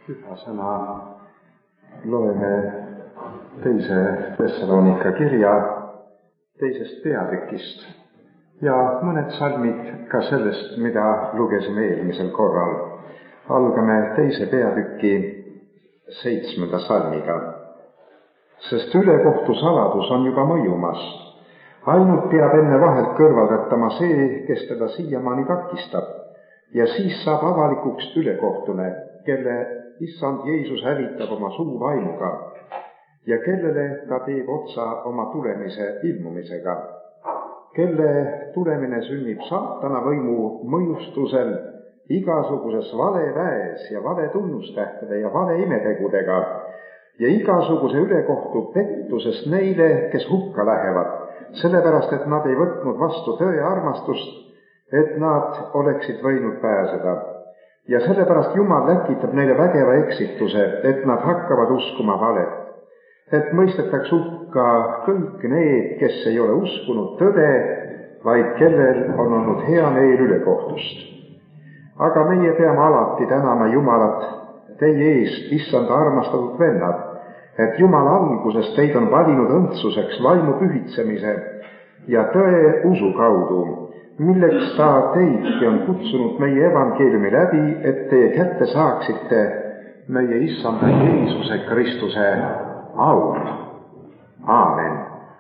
Püha sõna loeme teise Thessalonika kirja teisest peatükist ja mõned salmid ka sellest, mida lugesime eelmisel korral. Algame teise peatüki 7. salmiga. Sest ülekohtu saladus on juba mõjumas. Ainult peab enne vahelt kõrvaldatama see, kes teda siiamaani takistab, ja siis saab avalikuks ülekohtune, kelle Issand Jeesus hävitab oma suu vaimuga ja kellele ta teeb otsa oma tulemise ilmumisega, kelle tulemine sünnib saatana võimu mõjustusel igasuguses valeväes ja vale tunnustähtede ja vale imetegudega ja igasuguse ülekohtu pettusest neile, kes hukka lähevad, sellepärast, et nad ei võtnud vastu tõe armastust, et nad oleksid võinud pääseda. Ja sellepärast Jumal läkitab neile vägeva eksituse, et nad hakkavad uskuma valet, et mõistetaks hukka kõik need, kes ei ole uskunud tõde, vaid kellel on olnud hea meel ülekohtust. Aga meie peame alati tänama Jumalat teie eest, Issanda armastatud vennad, et Jumal algusest teid on valinud õndsuseks vaimu pühitsemise ja tõe usu kaudu, milleks ta teidki on kutsunud meie evangeeliumi läbi, et teie kätte saaksite meie Issanda Jeesuse Kristuse aud. Aamen.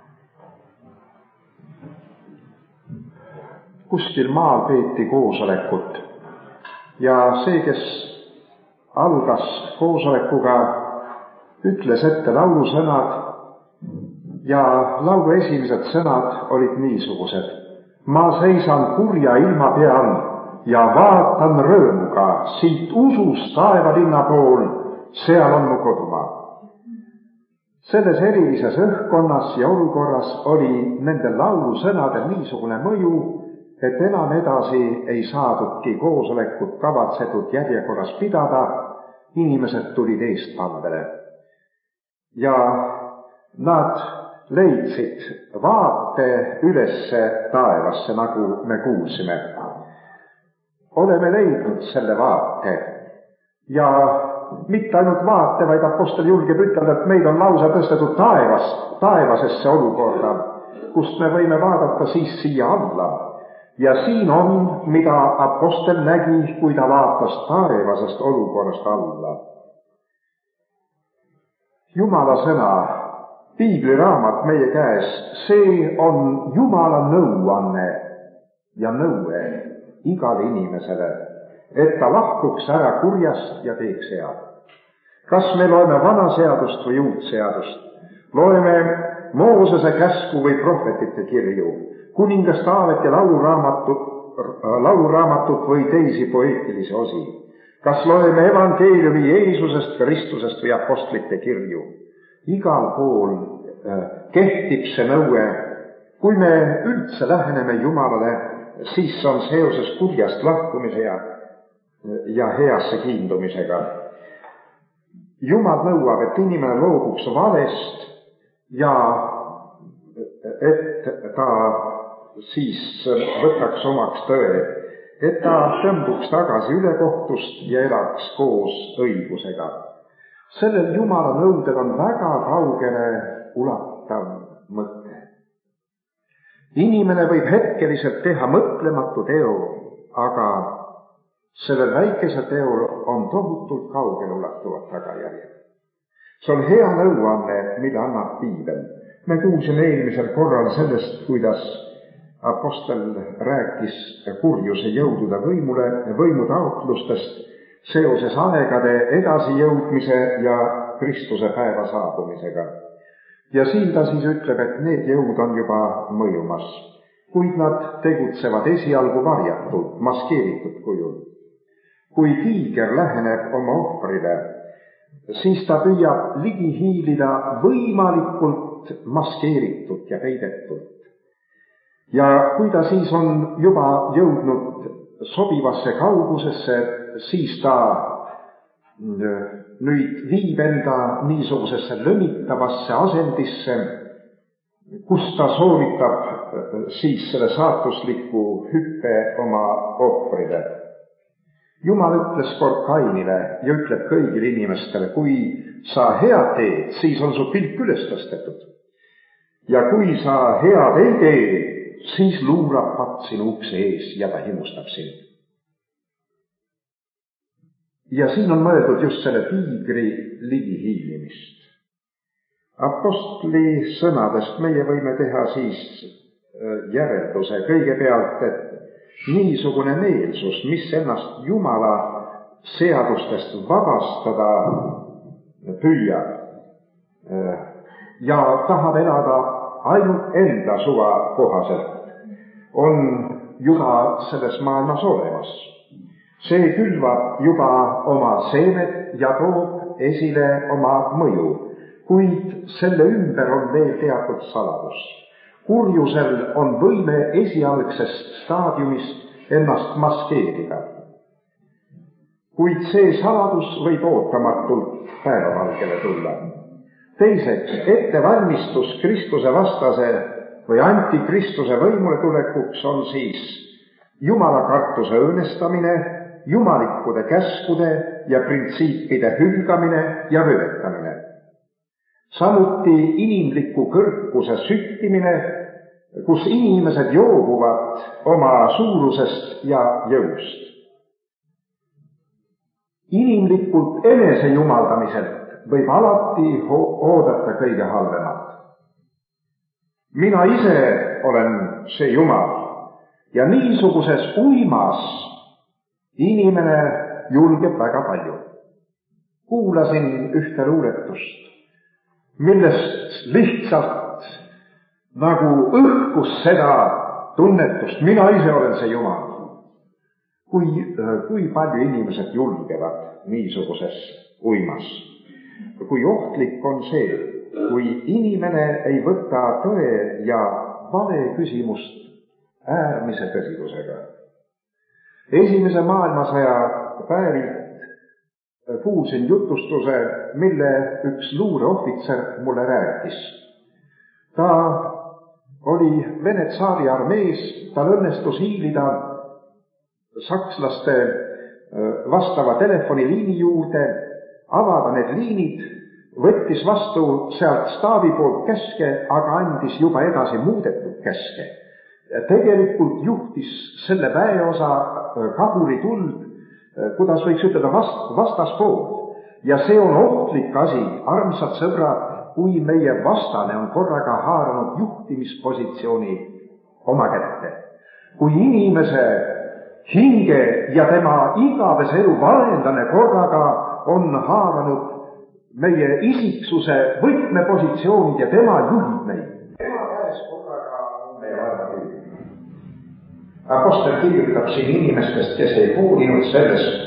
Kuskil maal peeti koosolekut ja see, kes algas koosolekuga, ütles ette laulusõnad ja laulu esimesed sõnad olid niisugused. Ma seisan kurja ilma peal ja vaatan rõõmuga siit usust taevalinna pool, seal on mu kodumaa. Selles erilises õhkkonnas ja olukorras oli nendel laulusõnadel niisugune mõju, et enam edasi ei saadudki koosolekut kavatsetud järjekorras pidada, inimesed tulid eestpalvele. Ja nad leidsid vaate ülesse taevasse, nagu me kuulsime. Oleme leidnud selle vaate ja mitte ainult vaate, vaid apostel julgeb ütelda, et meid on lausa tõstetud taevasesse olukorda, kust me võime vaadata siis siia alla. Ja siin on, mida apostel nägi, kui ta vaatas taevasest olukorrast alla. Jumala sõna, Piibliraamat meie käes, see on Jumala nõuanne ja nõue igale inimesele, et ta lahkuks ära kurjast ja teeks head. Kas me loeme vana seadust või uut seadust? Loeme Moosese käsku või prohvetite kirju, kuningas Taaveti lauluraamatut või teisi poeetilisi osi? Kas loeme evangeeliumi Jeesusest Kristusest või apostlite kirju? Igal pool kehtib see nõue. Kui me üldse läheneme Jumalale, siis on seoses kurjast lahkumise ja heasse kiindumisega. Jumal nõuab, et inimene loobuks valest ja et ta siis võtaks omaks tõe, et ta tõmbuks tagasi ülekohtust ja elaks koos õigusega. Sellel Jumala nõudel on väga kaugele ulatav mõte. Inimene võib hetkeliselt teha mõtlematu teo, aga sellel väikesel teol on tohutult kaugele ulatuvad tagajärjed. See on hea nõuanne, mille annab Piibel. Me kuulsime eelmisel korral sellest, kuidas apostel rääkis kurjuse jõudude võimu taotlustest seoses aegade edasijõudmise ja Kristuse päeva saabumisega. Ja siin ta siis ütleb, et need jõud on juba mõjumas, kuid nad tegutsevad esialgu varjatud, maskeeritud kujul. Kui tiiger läheneb oma ohvrile, siis ta püüab ligi hiilida võimalikult maskeeritud ja peidetult. Ja kui ta siis on juba jõudnud sobivasse kaugusesse, siis ta nüüd viib enda niisugusesse lõmitavasse asendisse, kus ta sooritab siis selle saatusliku hüppe oma ohvrile. Jumal ütles kord Kainile ja ütleb kõigile inimestele, kui sa head teed, siis on su pilk üles tõstetud. Ja kui sa head ei tee, siis luurab patt sinu ukse ees ja ta himustab sind. Ja siin on mõeldud just selle tiigri ligihiilimist. Apostli sõnadest meie võime teha siis järelduse kõigepealt, et niisugune meelsus, mis ennast Jumala seadustest vabastada püüab ja tahab elada ainult enda suva kohaselt, on juba selles maailmas olemas. See külvab juba oma seemet ja toob esile oma mõju, kuid selle ümber on veel teatud saladus. Kurjusel on võime esialgsest staadiumist ennast maskeerida. Kuid see saladus võib ootamatult päevavalgele tulla. Teiseks, ettevalmistus Kristuse vastase või antikristuse võimule tulekuks on siis Jumala kartuse õõnestamine, jumalikkude käskude ja printsiipide hülgamine ja rüvetamine. Samuti inimliku kõrkuse süttimine, kus inimesed joobuvad oma suurusest ja jõust. Inimlikult enesejumaldamiselt võib alati oodata kõige halvemat. Mina ise olen see Jumal ja niisuguses uimas inimene julgeb väga palju. Kuulasin ühte luuletust, millest lihtsalt nagu õhkus seda tunnetust, mina ise olen see Jumal. Kui palju inimesed julgevad niisuguses uimas. Kui ohtlik on see, kui inimene ei võta tõe ja vale küsimust äärmise tõsidusega. Esimese maailmasõja päevilt kuulsin jutustuse, mille üks luureohvitser mulle rääkis. Ta oli Vene tsaari armees, tal õnnestus hiilida sakslaste vastava telefoniliini juurde, avada need liinid, võttis vastu sealt staabi poolt käske, aga andis juba edasi muudetud käske. Tegelikult juhtis selle väeosa kahurituld, kuidas võiks ütelda, vastaspool. Ja see on ohtlik asi, armsad sõbrad, kui meie vastane on korraga haaranud juhtimispositsiooni oma kätte. Kui inimese hinge ja tema igavese elu vaenlane korraga on haaranud meie isiksuse võtmepositsioonid ja tema juhib meid. Tema käes korraga on meie vaeva küll. Apostel kirjutab siin inimestest, kes ei hoolinud sellest,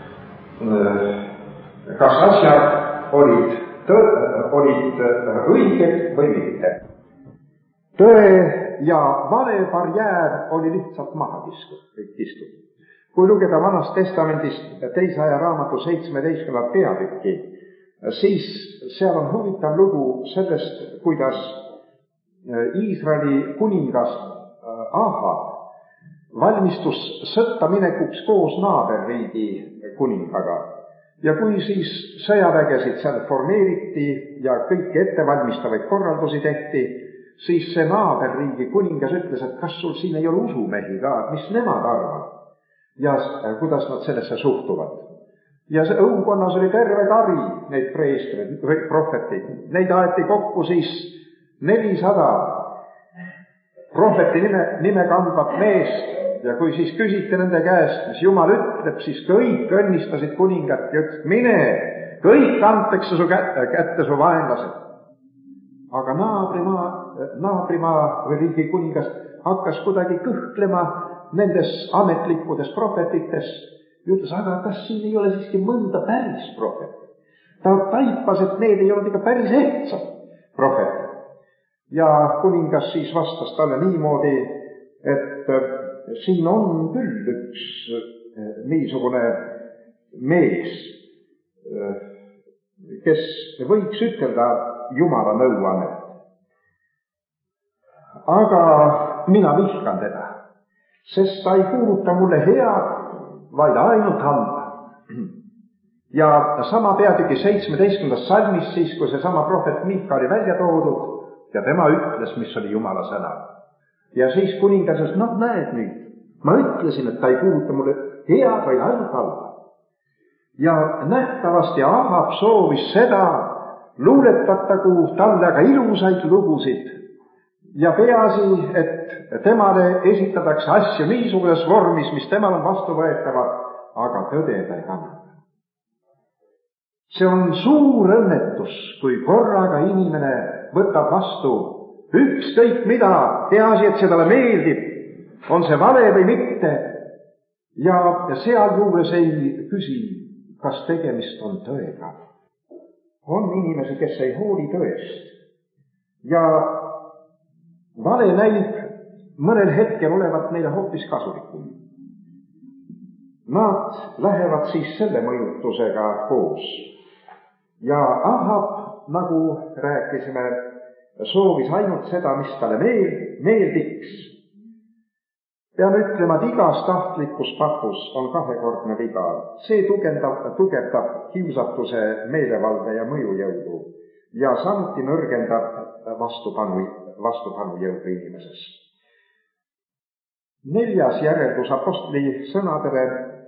kas asjad olid õiged või mitte. Tõe ja vale barjäär oli lihtsalt maha kistud. Kui lugeda Vanast Testamendist 2. aja raamatu 17. peatükki, siis seal on huvitav lugu sellest, kuidas Iisraeli kuningas Ahab valmistus sõtta minekuks koos naaberriigi kuningaga. Ja kui siis sõjavägesid seal formeeriti ja kõiki ettevalmistavaid korraldusi tehti, siis see naaberriigi kuningas ütles, et kas sul siin ei ole usumehi ka, mis nemad arvavad ja kuidas nad sellesse suhtuvad. Ja see õukonnas oli terve kari neid preestreid või prohvetid. Neid aeti kokku siis 400 prohveti nime kandvat meest ja kui siis küsiti nende käest, mis Jumal ütleb, siis kõik õnnistasid kuningat ja ütles, mine, kõik antakse su kätte su vaenlased. Aga naabrimaa või riigi kuningas hakkas kuidagi kõhklema nendes ametlikkudes prohvetites ja ütles, aga kas siin ei ole siiski mõnda päris prohvetit? Ta taipas, et need ei olnud ikka päris ehtsad prohvetid. Ja kuningas siis vastas talle niimoodi, et siin on küll üks niisugune mees, kes võiks ütelda Jumala nõuannet. Aga mina vihkan teda, sest ta ei kuuluta mulle head, vaid ainult halba. Ja sama peatüki 17. salmis siis, kui see sama prohvet Miika oli välja toodud ja tema ütles, mis oli Jumala sõna. Ja siis kuningas ütles, näed nüüd, ma ütlesin, et ta ei kuuluta mulle head, vaid ainult halba. Ja nähtavasti Ahab soovis seda, luuletatagu talle aga ilusaid lugusid ja peaasi, et temale esitatakse asju niisuguses vormis, mis temal on vastuvõetavad, aga tõde ta ei kannata. See on suur õnnetus, kui korraga inimene võtab vastu ükskõik mida, peaasi, et see talle meeldib, on see vale või mitte, ja sealjuures ei küsi, kas tegemist on tõega. On inimesi, kes ei hooli tõest ja vale näib mõnel hetkel olevat neile hoopis kasulikum. Nad lähevad siis selle mõjutusega koos. Ja Ahab, nagu rääkisime, soovis ainult seda, mis talle meeldiks. Peame ütlema, et igas tahtlikus patus on kahekordne viga. See tugevdab kiusatuse meelevalde ja mõjujõudu ja samuti nõrgendab vastupanujõudu inimeses. 4. järeldus apostli sõnadele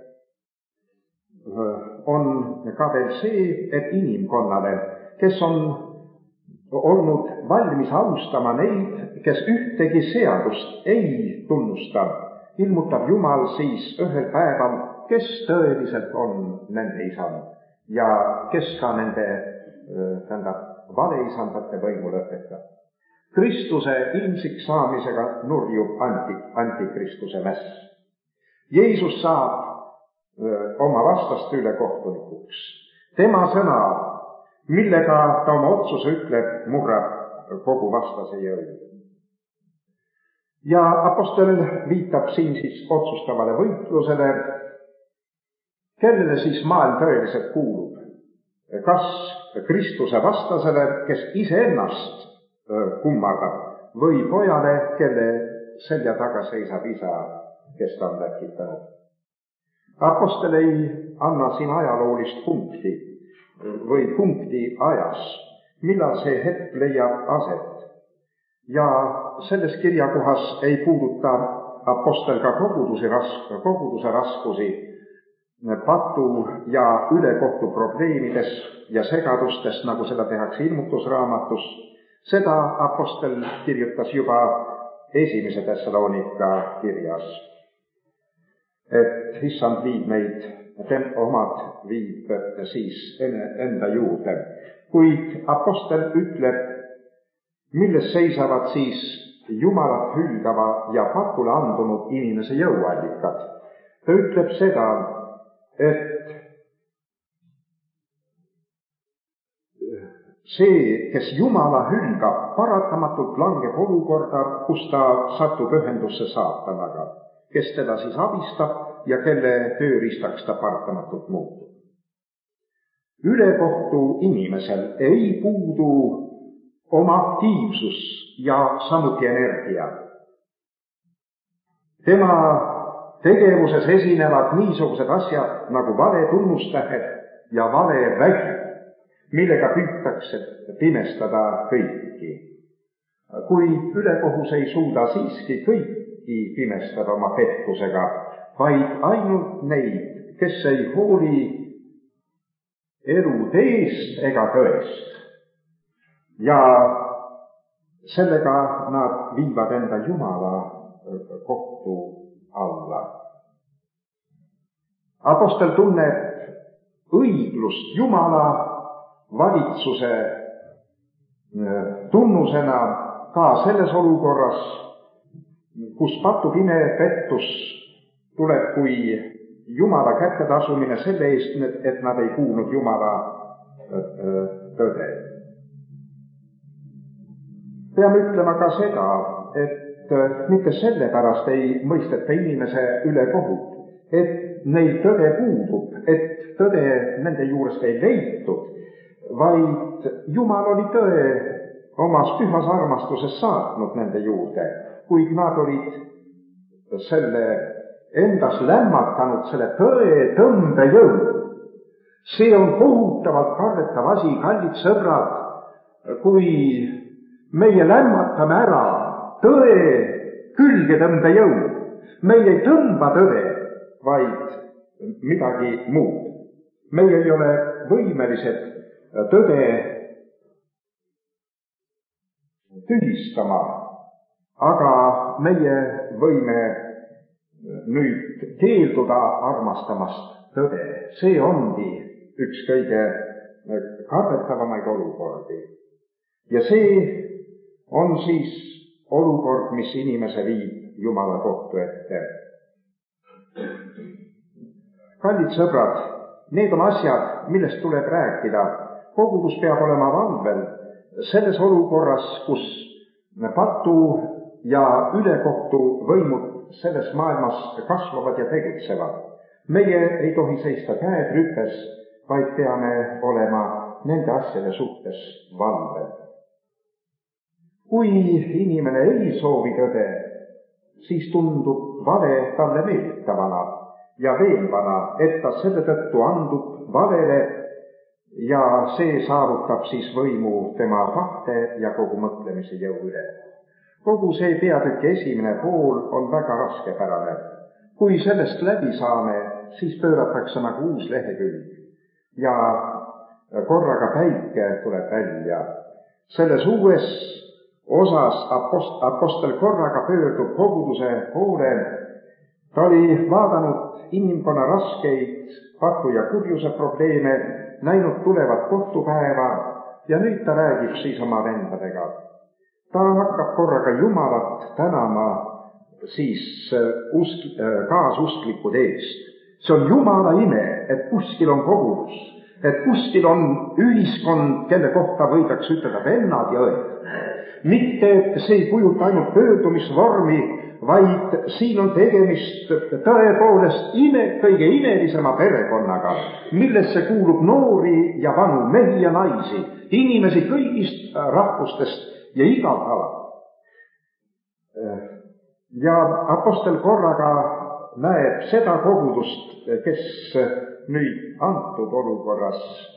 on ka veel see, et inimkonnale, kes on olnud valmis austama neid, kes ühtegi seadust ei tunnusta, ilmutab Jumal siis ühel päeval, kes tõeliselt on nende isand ja kes ka nende valeisandate võimu lõpetab. Kristuse ilmsiks saamisega nurjub antikristuse mäss. Jeesus saab oma vastaste üle kohtunikuks. Tema sõna, millega ta oma otsuse ütleb, murrab kogu vastase jõu. Ja apostel viitab siin siis otsustavale võitlusele, kellele siis maailm tõeliselt kuulub. Kas Kristuse vastasele, kes iseennast kummardab, või pojale, kelle selja taga seisab isa, kes ta on läkitanud. Apostel ei anna siin ajaloolist punkti või punkti ajas, millal see hetk leiab aset. Ja selles kirjakohas ei puuduta apostel ka koguduse raskusi, patu ja ülekohtu probleemides ja segadustes, nagu seda tehakse ilmutusraamatus. Seda apostel kirjutas juba 1. Thessalonika kirjas. Et issand viib meid, omad viib siis enda juurde. Kuid apostel ütleb, milles seisavad siis Jumalat hülgava ja patule andunud inimese jõuallikad. Ta ütleb seda, et see, kes Jumala hülgab, paratamatult langeb olukorda, kus ta satub ühendusse saatanaga, kes teda siis abistab ja kelle tööriistaks ta paratamatult muutub. Ülekohtu inimesel ei puudu oma aktiivsus ja samuti energia. Tema tegevuses esinevad niisugused asjad nagu vale tunnustähed ja vale vägi, millega püütakse pimestada kõiki. Kuid ülekohus ei suuda siiski kõiki pimestada oma pettusega, vaid ainult neid, kes ei hooli elu teest ega tõest. Ja sellega nad viivad enda Jumala kohtu alla. Apostel tunneb õiglust Jumala valitsuse tunnusena ka selles olukorras, kus patupime pettus tuleb kui Jumala kättetasumine selle eest, et nad ei kuulnud Jumala tõde. Peame ütlema ka seda, et mitte sellepärast ei mõisteta inimese üle kohut, et neil tõde puudub, et tõde nende juurest ei leitud, vaid Jumal oli tõe omas pühas armastuses saatnud nende juurde, kuid nad olid selle endas lämmatanud selle tõe tõmbejõu. See on kohutavalt karretav asi, kallid sõbrad, kui meie lämmatame ära tõe külgetõmbejõu. Meie ei tõmba tõde, vaid midagi muud. Meie ei ole võimelised tõde tühistama, aga meie võime nüüd keelduda armastamast tõde. See ongi üks kõige kartetavamaid olukordi. Ja see on siis olukord, mis inimese viib Jumala kohtu ette. Kallid sõbrad, need on asjad, millest tuleb rääkida. Kogudus peab olema valvel selles olukorras, kus patu ja ülekohtu võimud selles maailmas kasvavad ja tegutsevad. Meie ei tohi seista käed rüpes, vaid peame olema nende asjade suhtes valvel. Kui inimene ei soovi tõde, siis tundub vale talle meelditavana ja veenvana, et ta selle tõttu andub valele ja see saavutab siis võimu tema tahte ja kogu mõtlemise jõu üle. Kogu see peatüki esimene pool on väga raskepärane. Kui sellest läbi saame, siis pööratakse nagu uus lehekülg ja korraga päike tuleb välja. Selles uues osas apostel korraga pöördub koguduse poole. Ta oli vaadanud inimkonna raskeid patu ja kurjuse probleeme, näinud tulevat kohtupäeva ja nüüd ta räägib siis oma vendadega. Ta hakkab korraga Jumalat tänama siis kaasusklikud eest. See on Jumala ime, et kuskil on kogudus, et kuskil on ühiskond, kelle kohta võidakse ütelda vennad ja õed. Mitte see ei kujuta ainult pöördumisvormi, vaid siin on tegemist tõepoolest kõige imelisema perekonnaga, millesse kuulub noori ja vanu, mehi ja naisi, inimesi kõigist rahvustest ja igalt alalt. Ja apostel korraga näeb seda kogudust, kes nüüd antud olukorras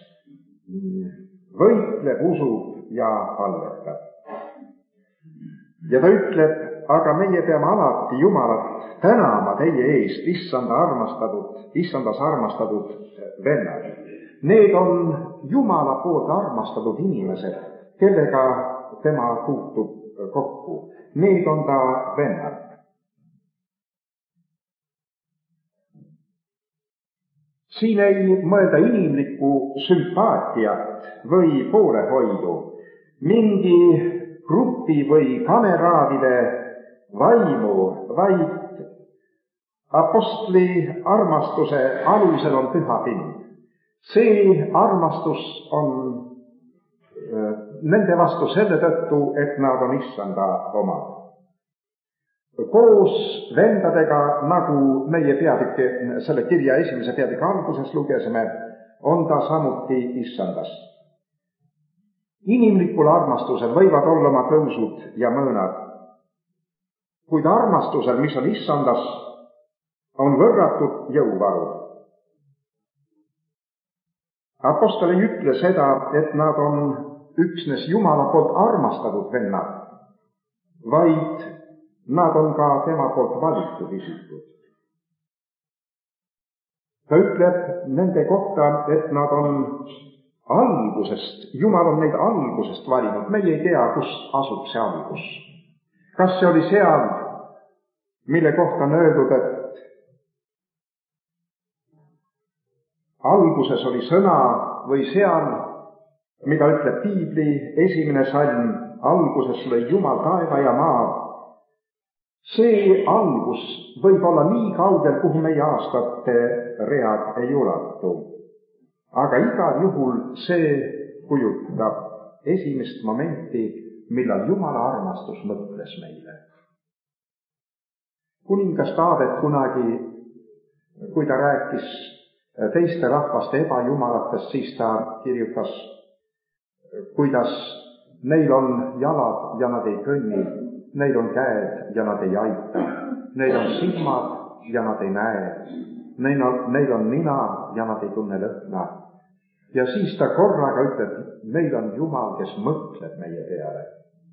võitleb, usub ja palvetab. Ja ta ütleb, aga meie peame alati Jumalat tänama teie eest, issandas armastatud vennad. Need on Jumala poolt armastatud inimesed, kellega tema puutub kokku. Need on ta vennad. Siin ei mõelda inimlikku sümpaatiat või poolehoidu, mingi grupi või kameraadide vaimu, vaid apostli armastuse alusel on püha pind. See armastus on nende vastu selle tõttu, et nad on issanda omad. Koos vendadega, nagu meie selle kirja esimese peatüki alguses lugesime, on ta samuti issandas. Inimlikul armastusel võivad olla oma tõusud ja mõõnad, kuid armastusel, mis on issandas, on võrratud jõuvaru. Apostel ei ütle seda, et nad on üksnes Jumala poolt armastatud vennad, vaid nad on ka tema poolt valitud isikud. Ta ütleb nende kohta, et nad on algusest, Jumal on neid algusest valinud, meie ei tea, kus asub see algus. Kas see oli seal, mille kohta on öeldud, et alguses oli sõna, või seal, mida ütleb Piibli esimene salm, alguses lõi Jumal taeva ja maa. See algus võib olla nii kaugel, kuhu meie aastate read ei ulatu. Aga igal juhul see kujutab esimest momenti, millal Jumala armastus mõtles meile. Kuningas Taavet kunagi, kui ta rääkis teiste rahvaste ebajumalatest, siis ta kirjutas, kuidas neil on jalad ja nad ei kõnni, neil on käed ja nad ei aita, neil on silmad ja nad ei näe. Neil on nina ja nad ei tunne lõhna. Ja siis ta korraga ütleb, meil on Jumal, kes mõtleb meie peale.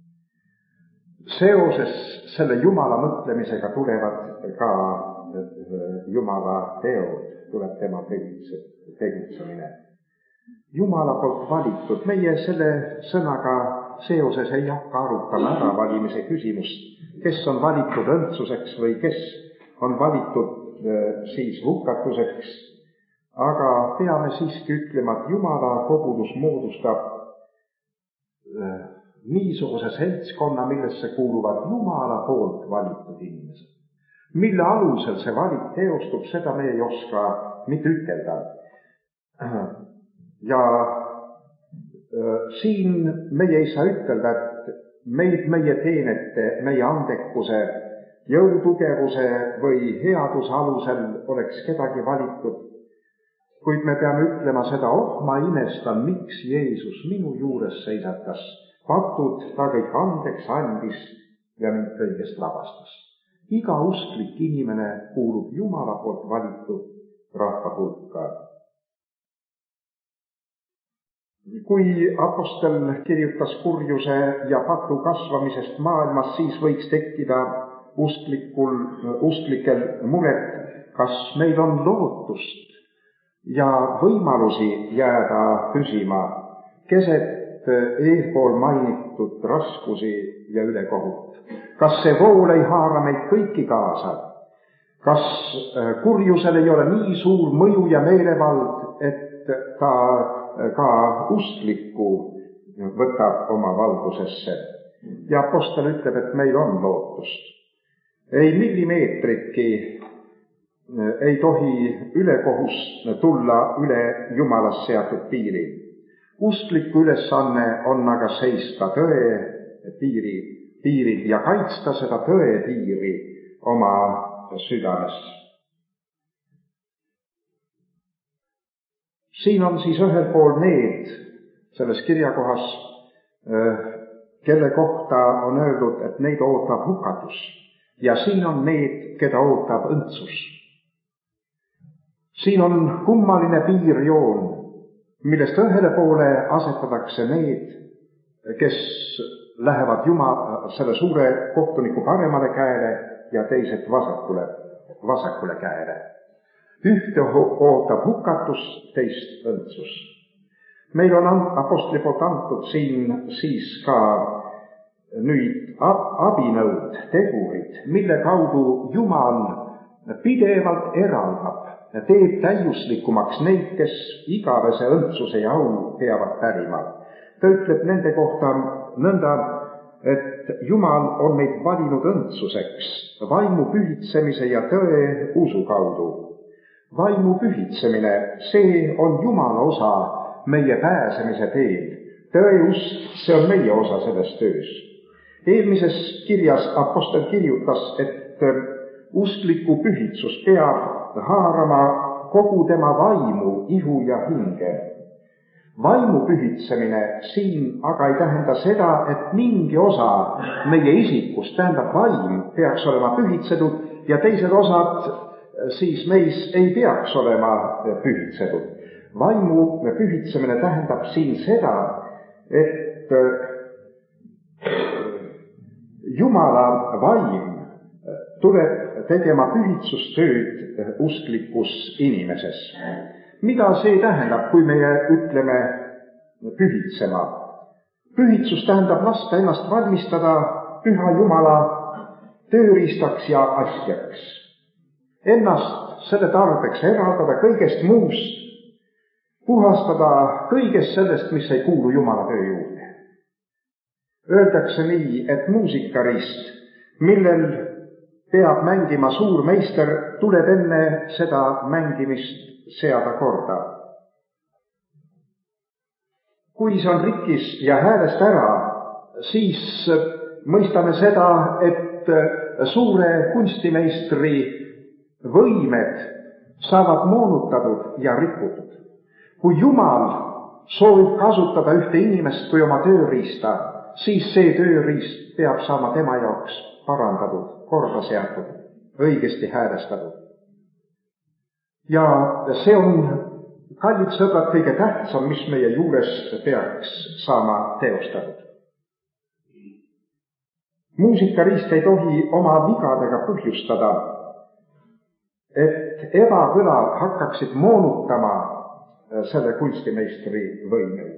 Seoses selle Jumala mõtlemisega tulevad ka Jumala teod, tuleb tema tegutsemine. Jumala poolt valitud, meie selle sõnaga seoses ei hakka arutama äravalimise küsimust, kes on valitud õndsuseks või kes on valitud siis hukatuseks, aga peame siiski ütlema, et Jumala kogudus moodustab niisuguse seltskonna, millesse kuuluvad Jumala poolt valitud inimesed. Mille alusel see valik teostub, seda me ei oska mitte ütelda. Ja siin meie ei saa ütelda, et meie teenete, meie andekuse, jõutugevuse või headuse alusel oleks kedagi valitud, kuid me peame ütlema seda, ma imestan, miks Jeesus minu juures seisatas. Patud ta kõik andeks andis ja mind kõigest vabastas. Iga usklik inimene kuulub Jumala poolt valitud rahva hulka. Kui apostel kirjutas kurjuse ja patu kasvamisest maailmas, siis võiks tekkida usklikel muret, kas meil on lootust ja võimalusi jääda püsima keset eelpool mainitud raskusi ja ülekohut. Kas see vool ei haara meid kõiki kaasa? Kas kurjusel ei ole nii suur mõju ja meelevald, et ta ka usklikku võtab oma valdusesse? Ja apostel ütleb, et meil on lootust. Ei millimeetriki ei tohi ülekohus tulla üle Jumalast seatud piiri. Uskliku ülesanne on aga seista tõe piiril ja kaitsta seda tõe piiri oma südames. Siin on siis ühel pool need selles kirjakohas, kelle kohta on öeldud, et neid ootab hukatus, ja siin on need, keda ootab õndsus. Siin on kummaline piirjoon, millest ühele poole asetatakse need, kes lähevad selle suure kohtuniku paremale käele ja teised vasakule käele. Ühte ootab hukatus, teist õndsus. Meil on apostli poolt antud siin siis ka nüüd abinõud, tegurid, mille kaudu Jumal pidevalt eraldab, teeb täiuslikumaks neid, kes igavese õndsuse ja au peavad pärima. Ta ütleb nende kohta nõnda, et Jumal on meid valinud õndsuseks vaimu pühitsemise ja tõe usu kaudu. Vaimu pühitsemine, see on Jumala osa meie pääsemise teel. Tõe usk, see on meie osa selles töös. Eelmises kirjas apostel kirjutas, et uskliku pühitsus peab haarama kogu tema vaimu, ihu ja hinge. Vaimu pühitsemine siin aga ei tähenda seda, et mingi osa meie isikust, tähendab vaim, peaks olema pühitsetud ja teised osad siis meis ei peaks olema pühitsetud. Vaimu pühitsemine tähendab siin seda, et Jumala vaim tuleb tegema pühitsustööd usklikus inimeses. Mida see tähendab, kui meie ütleme pühitsema? Pühitsus tähendab lasta ennast valmistada püha Jumala tööriistaks ja asjaks. Ennast selle tarbeks eraldada kõigest muust, puhastada kõigest sellest, mis ei kuulu Jumala töö juurde. Öeldakse nii, et muusikarist, millel peab mängima suur meister, tuleb enne seda mängimist seada korda. Kui see on rikkis ja häälest ära, siis mõistame seda, et suure kunstimeistri võimed saavad moonutatud ja rikutud. Kui Jumal soovib kasutada ühte inimest kui oma tööriista, siis see tööriist peab saama tema jaoks parandatud, korda seatud. õigesti häälestatud. Ja see on, kallid sõbrad, kõige tähtsam, mis meie juures peaks saama teostatud. Muusikariist ei tohi oma vigadega põhjustada, et ebakõlad hakkaksid moonutama selle kunstimeistri võimeid.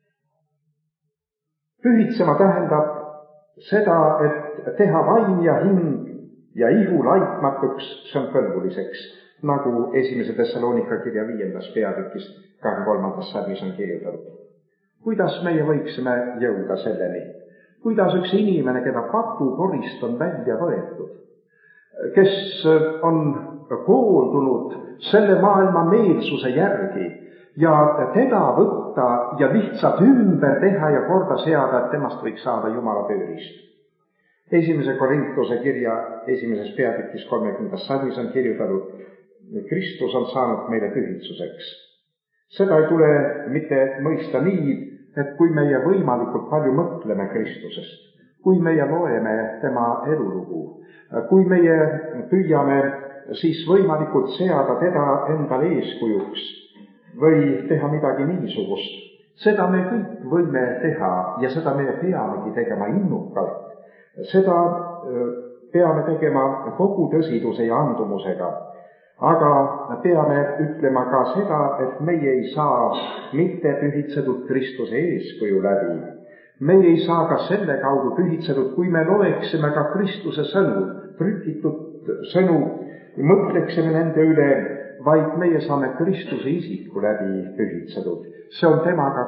Pühitsema tähendab seda, et teha vaim ja hing ja ihu laitmatuks, see on kõlbuliseks, nagu 1. Thessalonika kirja 5. peatükis 23. salmis on kirjutatud. Kuidas meie võiksime jõuda selleni? Kuidas üks inimene, keda patuporist on välja võetud, kes on kooldunud selle maailma meelsuse järgi ja teda võtta ja lihtsalt ümber teha ja korda seada, et temast võiks saada Jumala pöörist. 1. Korintuse kirja 1. peatükis 30. salmis on kirjutatud, Kristus on saanud meile pühitsuseks. Seda ei tule mitte mõista nii, et kui meie võimalikult palju mõtleme Kristusest, kui meie loeme tema elulugu, kui meie püüame siis võimalikult seada teda endale eeskujuks või teha midagi niisugust, seda me kõik võime teha ja seda me peamegi tegema innukalt. Seda peame tegema kogu tõsiduse ja andumusega. Aga peame ütlema ka seda, et meie ei saa mitte pühitsetud Kristuse eeskuju läbi. Meie ei saa ka selle kaudu pühitsetud, kui me loeksime ka Kristuse sõnu, trükitud sõnu, mõtleksime nende üle, vaid meie saame Kristuse isiku läbi pühitsetud. See on temaga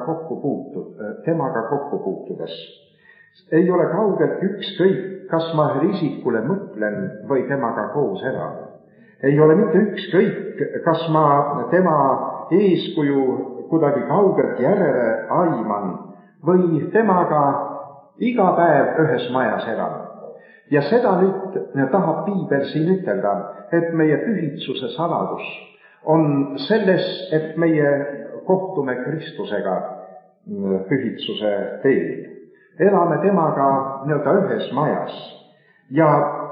kokku puutudes. Ei ole kaugelt ükskõik, kas ma isikule mõtlen või temaga koos elan. Ei ole mitte ükskõik, kas ma tema eeskuju kuidagi kaugelt järele aiman või temaga iga päev ühes majas elan. Ja seda nüüd tahab piibel siin ütelda, et meie pühitsuse saladus on selles, et meie kohtume Kristusega pühitsuse teel. Elame temaga ühes majas ja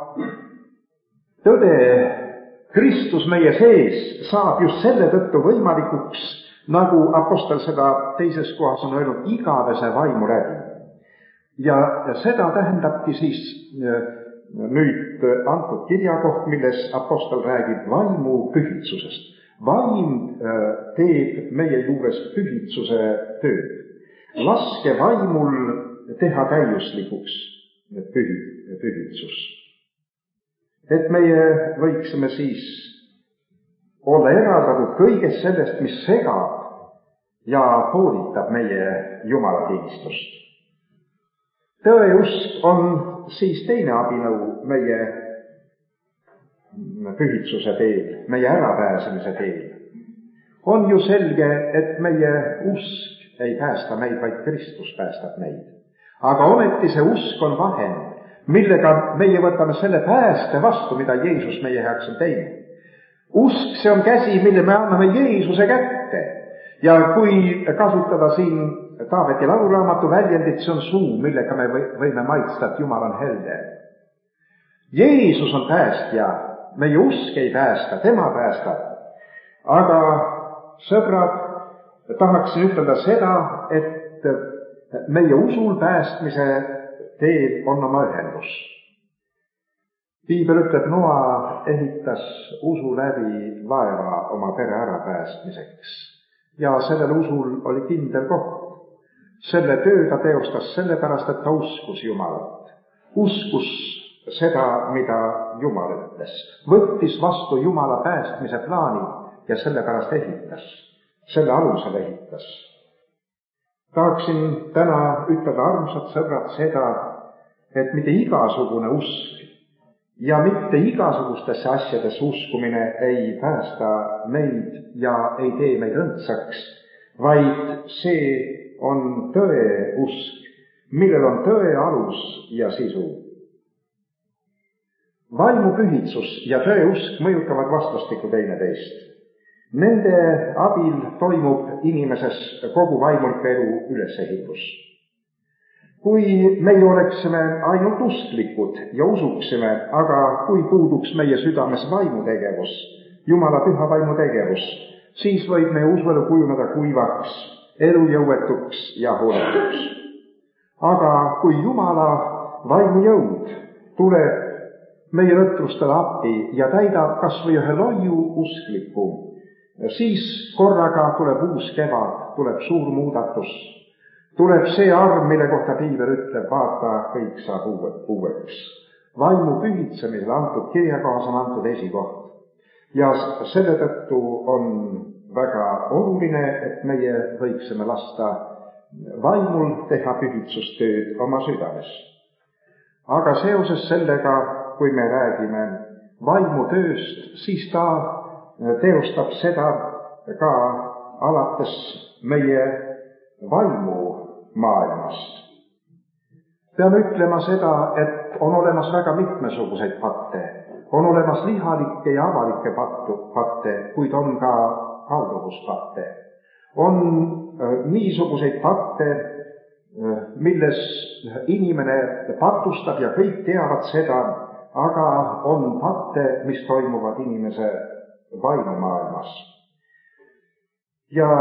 tõde Kristus meie sees saab just selle tõttu võimalikuks, nagu apostel seda teises kohas on öelnud, igavese vaimu läbi. Ja seda tähendabki siis nüüd antud kirjakoht, milles apostel räägib vaimu pühitsusest. Vaim teeb meie juures pühitsuse tööd. Laske vaimul teha täiuslikuks pühitsus. Et meie võiksime siis olla eraldatud kõigest sellest, mis segab ja poolitab meie jumalateenistust. Tõeusk on siis teine abinõu meie pühitsuse teel, meie ärapääsemise teel. On ju selge, et meie usk ei päästa meid, vaid Kristus päästab meid. Aga ometi see usk on vahend, millega meie võtame selle pääste vastu, mida Jeesus meie heaks on teinud. Usk, see on käsi, mille me anname Jeesuse kätte. Ja kui kasutada siin Taaveti lauluraamatu väljendit, see on suu, millega me võime maitsta, et Jumal on helde. Jeesus on päästja, meie usk ei päästa, tema päästab. Aga sõbrad, tahaksin ütelda seda, et meie usul päästmise teel on oma ühendus. Piibel ütleb, Noa ehitas usu läbi laeva oma pere ärapäästmiseks. Ja sellel usul oli kindel koht. Selle töö ta teostas sellepärast, et ta uskus Jumalat. Uskus seda, mida Jumal ütles. Võttis vastu Jumala päästmise plaani ja sellepärast ehitas. Selle alusel ehitas. Tahaksin täna ütelda, armsad sõbrad, seda, et mitte igasugune usk ja mitte igasugustesse asjadesse uskumine ei päästa meid ja ei tee meid õndsaks, vaid see on tõe usk, millel on tõe alus ja sisu. Vaimupühitsus ja tõe usk mõjutavad vastastikku teineteist. Nende abil toimub inimeses kogu vaimuliku elu ülesehitus. kui meie oleksime ainult usklikud ja usuksime, aga kui puuduks meie südames vaimutegevus, Jumala püha vaimutegevus, siis võib meie usuelu kujuneda kuivaks, elujõuetuks ja hooletuks. Aga kui Jumala vaimujõud tuleb meie lõtrustele appi ja täidab kas või ühe loiu uskliku, siis korraga tuleb uus kevad, tuleb suur muudatus, tuleb see arm, mille kohta Piibel ütleb, vaata, kõik saab uueks. Vaimu pühitsemisele antud kirjakohas on antud esikoht. Ja selle tõttu on väga oluline, et meie võiksime lasta vaimul teha pühitsustööd oma südames. Aga seoses sellega, kui me räägime vaimutööst, siis ta teostab seda ka alates meie vaimumaailmast. Peame ütlema seda, et on olemas väga mitmesuguseid patte. On olemas lihalikke ja avalikke patte, kuid on ka kalduvuspatte. On niisuguseid patte, milles inimene patustab ja kõik teavad seda, aga on patte, mis toimuvad inimese vaimumaailmas. Ja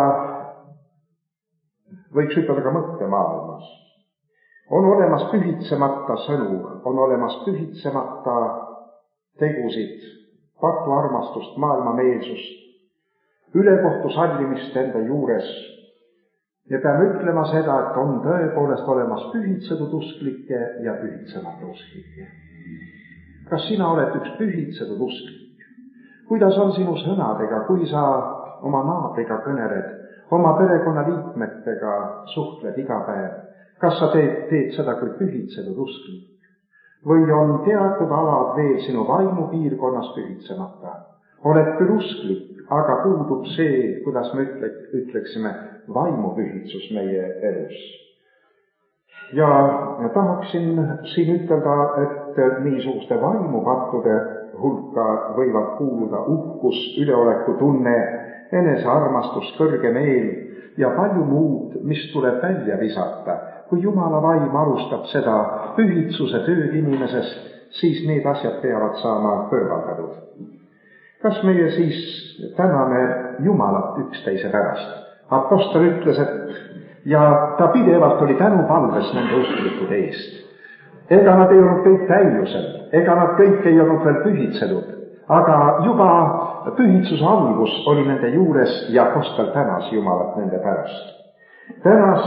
võiks ütelda ka mõttemaailmas. On olemas pühitsemata sõnu, on olemas pühitsemata tegusid, patuarmastust, maailmameelsust, ülekohtu sallimist enda juures. Ja peame ütlema seda, et on tõepoolest olemas pühitsetud usklikke ja pühitsemata usklikke. Kas sina oled üks pühitsetud usklik? Kuidas on sinu sõnadega, kui sa oma naabriga kõneled, oma perekonnaliikmetega suhtled iga päev? Kas sa teed seda kui pühitsetud usklik? Või on teatud alad veel sinu vaimupiirkonnas pühitsemata? Oled küll usklik, aga puudub see, kuidas me ütleksime, vaimupühitsus meie elus. Ja tahaksin siin ütelda, et niisuguste vaimupattude hulka võivad kuuluda uhkus, üleolekutunne, enesearmastus, kõrge meel ja palju muud, mis tuleb välja visata. Kui Jumala vaim alustab seda pühitsuse tööd inimeses, siis need asjad peavad saama kõrvaldatud. Kas meie siis täname Jumalat üksteise pärast? Apostel ütles, et ja ta pidevalt oli tänupalves nende usklikude eest. Ega nad ei olnud kõik täiusel, ega nad kõik ei olnud veel pühitsenud, aga juba pühitsuse algus oli nende juures ja apostel tänas Jumalat nende pärast. Tänas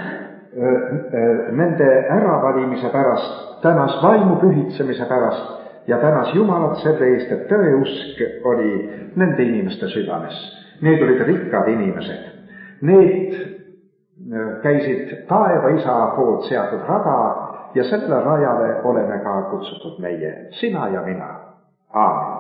nende äravalimise pärast, tänas vaimu pühitsemise pärast ja tänas Jumalat selle eest, et tõeusk oli nende inimeste südames. Need olid rikkad inimesed. Need käisid taeva isa poolt seatud rada ja selle rajale oleme ka kutsutud meie, sina ja mina. Aamen.